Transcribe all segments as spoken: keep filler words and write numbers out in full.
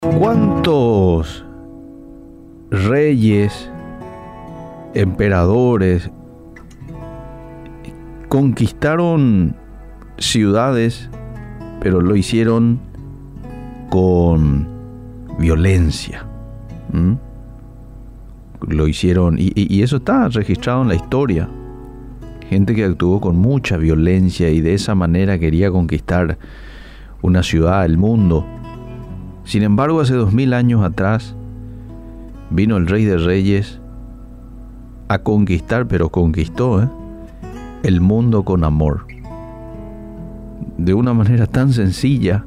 ¿Cuántos reyes, emperadores conquistaron ciudades, pero lo hicieron con violencia? ¿Mm? Lo hicieron, y, y, y eso está registrado en la historia. Gente que actuó con mucha violencia y de esa manera quería conquistar una ciudad, el mundo. Sin embargo, hace dos mil años atrás vino el Rey de Reyes a conquistar, pero conquistó ¿eh? el mundo con amor. De una manera tan sencilla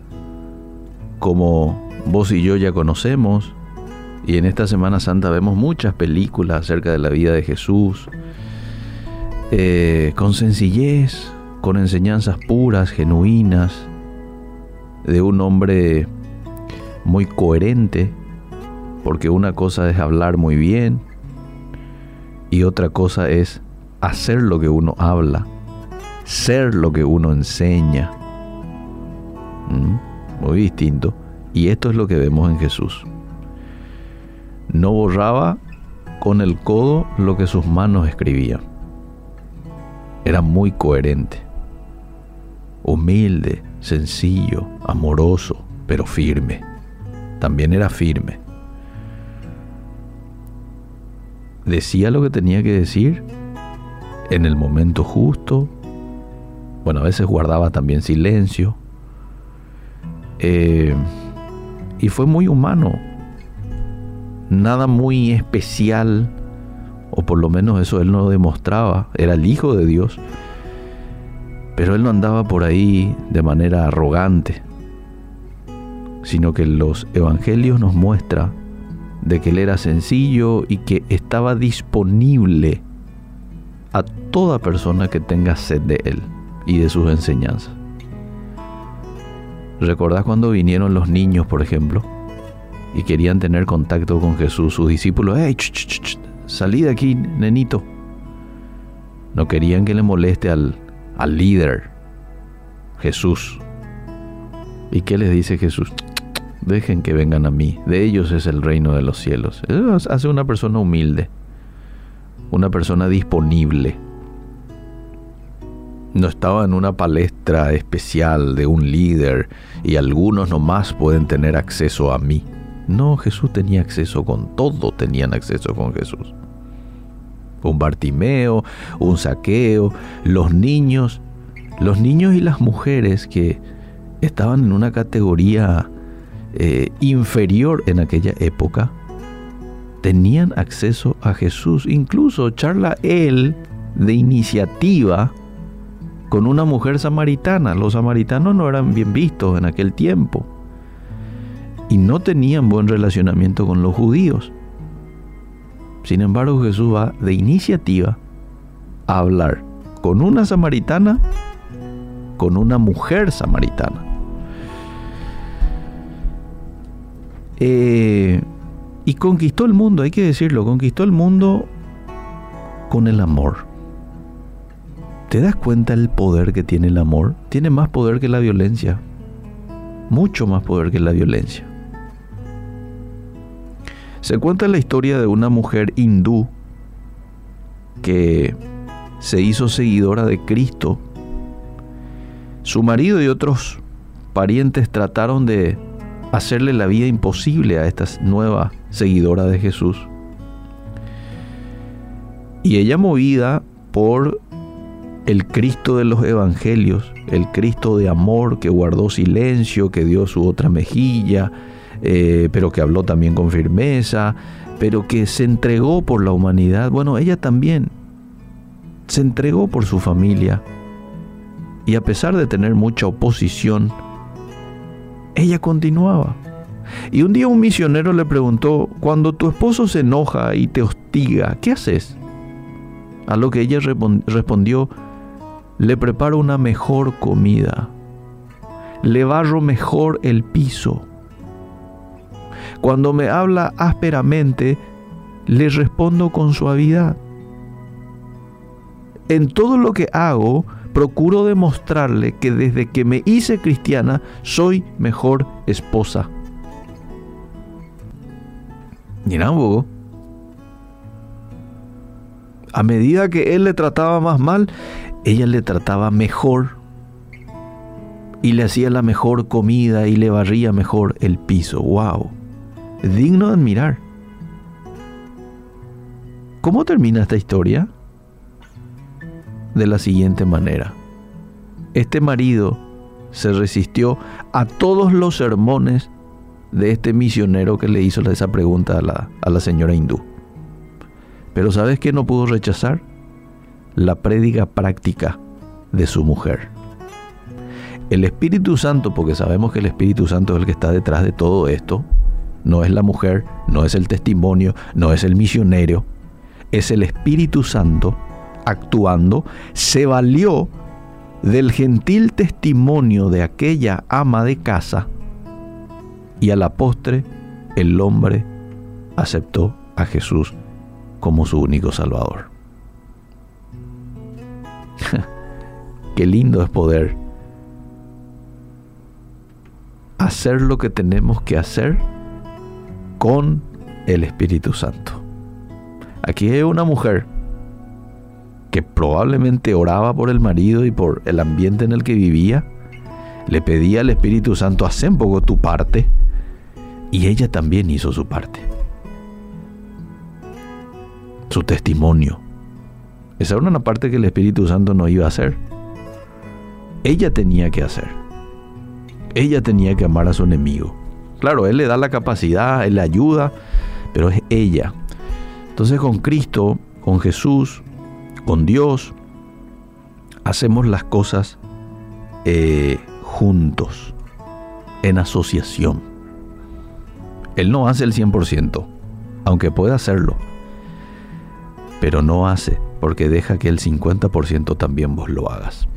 como vos y yo ya conocemos. Y en esta Semana Santa vemos muchas películas acerca de la vida de Jesús. Eh, con sencillez, con enseñanzas puras, genuinas, de un hombre muy coherente, porque una cosa es hablar muy bien y otra cosa es hacer lo que uno habla, ser lo que uno enseña. ¿Mm? Muy distinto. Y esto es lo que vemos en Jesús. No borraba con el codo lo que sus manos escribían. Era muy coherente, humilde, sencillo, amoroso, pero firme. También era firme. Decía lo que tenía que decir en el momento justo. Bueno, a veces guardaba también silencio. Eh, y fue muy humano. Nada muy especial, o por lo menos eso él no lo demostraba. Era el Hijo de Dios, pero él no andaba por ahí de manera arrogante, sino que los evangelios nos muestran de que él era sencillo y que estaba disponible a toda persona que tenga sed de él y de sus enseñanzas. ¿Recordás cuando vinieron los niños, por ejemplo, y querían tener contacto con Jesús? Sus discípulos, ¡hey, ch, ch, ch, salí de aquí, nenito! No querían que le moleste al, al líder, Jesús. ¿Y qué les dice Jesús? Dejen que vengan a mí, de ellos es el reino de los cielos. Eso hace una persona humilde, una persona disponible. No estaba en una palestra especial de un líder y algunos nomás pueden tener acceso a mí. No, Jesús tenía acceso con todo, tenían acceso con Jesús. Un Bartimeo, un Zaqueo, los niños, los niños y las mujeres que estaban en una categoría eh, inferior en aquella época, tenían acceso a Jesús. Incluso charla él de iniciativa con una mujer samaritana. Los samaritanos no eran bien vistos en aquel tiempo y no tenían buen relacionamiento con los judíos. Sin embargo, Jesús va de iniciativa a hablar con una samaritana, con una mujer samaritana. Eh, y conquistó el mundo, hay que decirlo, conquistó el mundo con el amor. ¿Te das cuenta el poder que tiene el amor? Tiene más poder que la violencia, mucho más poder que la violencia. Se cuenta la historia de una mujer hindú que se hizo seguidora de Cristo. Su marido y otros parientes trataron de hacerle la vida imposible a esta nueva seguidora de Jesús. Y ella, movida por el Cristo de los evangelios, el Cristo de amor que guardó silencio, que dio su otra mejilla, eh, pero que habló también con firmeza, pero que se entregó por la humanidad. Bueno, ella también se entregó por su familia. Y a pesar de tener mucha oposición, ella continuaba. Y un día un misionero le preguntó: cuando tu esposo se enoja y te hostiga, ¿qué haces? A lo que ella respondió: le preparo una mejor comida, le barro mejor el piso. Cuando me habla ásperamente, le respondo con suavidad. En todo lo que hago, procuro demostrarle que desde que me hice cristiana, soy mejor esposa. Ni tampoco. A medida que él le trataba más mal, ella le trataba mejor. Y le hacía la mejor comida y le barría mejor el piso. ¡Wow! Digno de admirar. ¿Cómo termina esta historia? De la siguiente manera. Este marido se resistió a todos los sermones de este misionero que le hizo esa pregunta a la, a la señora hindú. Pero ¿sabes qué no pudo rechazar? La prédica práctica de su mujer. El Espíritu Santo, porque sabemos que el Espíritu Santo es el que está detrás de todo esto, no es la mujer, no es el testimonio, no es el misionero, es el Espíritu Santo actuando, se valió del gentil testimonio de aquella ama de casa y a la postre el hombre aceptó a Jesús como su único Salvador. Qué lindo es poder hacer lo que tenemos que hacer con el Espíritu Santo. Aquí hay una mujer que probablemente oraba por el marido y por el ambiente en el que vivía, le pedía al Espíritu Santo, haz un poco tu parte, y ella también hizo su parte. Su testimonio. Esa era una parte que el Espíritu Santo no iba a hacer. Ella tenía que hacer. Ella tenía que amar a su enemigo. Claro, Él le da la capacidad, Él le ayuda, pero es ella. Entonces con Cristo, con Jesús, con Dios, hacemos las cosas eh, juntos, en asociación. Él no hace el cien por ciento, aunque puede hacerlo, pero no hace porque deja que el cincuenta por ciento también vos lo hagas.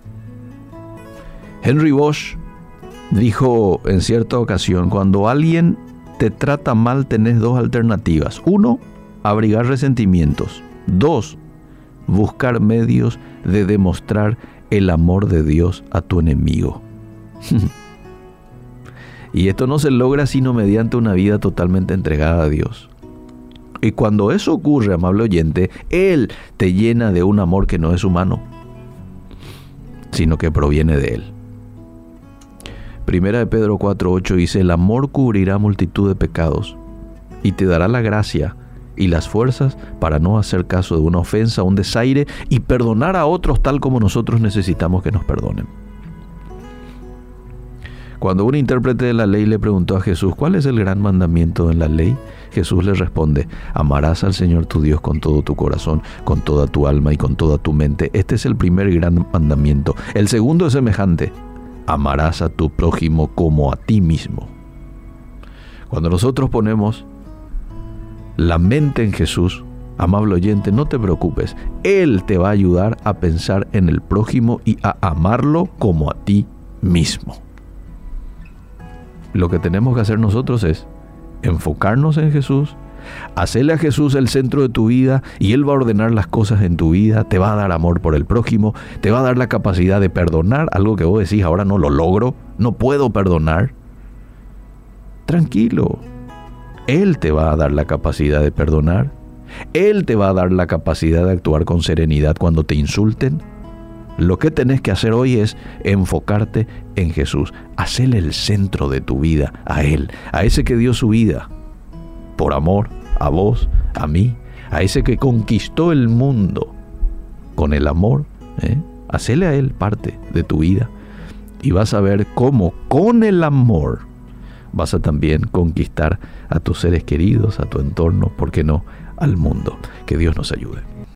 Henry Bosch dijo en cierta ocasión, cuando alguien te trata mal tenés dos alternativas. Uno, abrigar resentimientos. Dos, buscar medios de demostrar el amor de Dios a tu enemigo. Y esto no se logra sino mediante una vida totalmente entregada a Dios. Y cuando eso ocurre, amable oyente, Él te llena de un amor que no es humano, sino que proviene de Él. Primera de Pedro cuatro ocho dice, el amor cubrirá multitud de pecados y te dará la gracia y las fuerzas para no hacer caso de una ofensa, un desaire y perdonar a otros tal como nosotros necesitamos que nos perdonen. Cuando un intérprete de la ley le preguntó a Jesús, ¿cuál es el gran mandamiento en la ley? Jesús le responde, amarás al Señor tu Dios con todo tu corazón, con toda tu alma y con toda tu mente. Este es el primer gran mandamiento. El segundo es semejante, amarás a tu prójimo como a ti mismo. Cuando nosotros ponemos la mente en Jesús, amable oyente, no te preocupes. Él te va a ayudar a pensar en el prójimo y a amarlo como a ti mismo. Lo que tenemos que hacer nosotros es enfocarnos en Jesús, hacerle a Jesús el centro de tu vida y Él va a ordenar las cosas en tu vida, te va a dar amor por el prójimo, te va a dar la capacidad de perdonar, algo que vos decís, ahora no lo logro, no puedo perdonar. Tranquilo, Él te va a dar la capacidad de perdonar, Él te va a dar la capacidad de actuar con serenidad cuando te insulten. Lo que tenés que hacer hoy es enfocarte en Jesús, hacerle el centro de tu vida a Él, a ese que dio su vida por amor a vos, a mí, a ese que conquistó el mundo con el amor, ¿eh? Hacele a Él parte de tu vida y vas a ver cómo con el amor vas a también conquistar a tus seres queridos, a tu entorno, ¿por qué no?, al mundo. Que Dios nos ayude.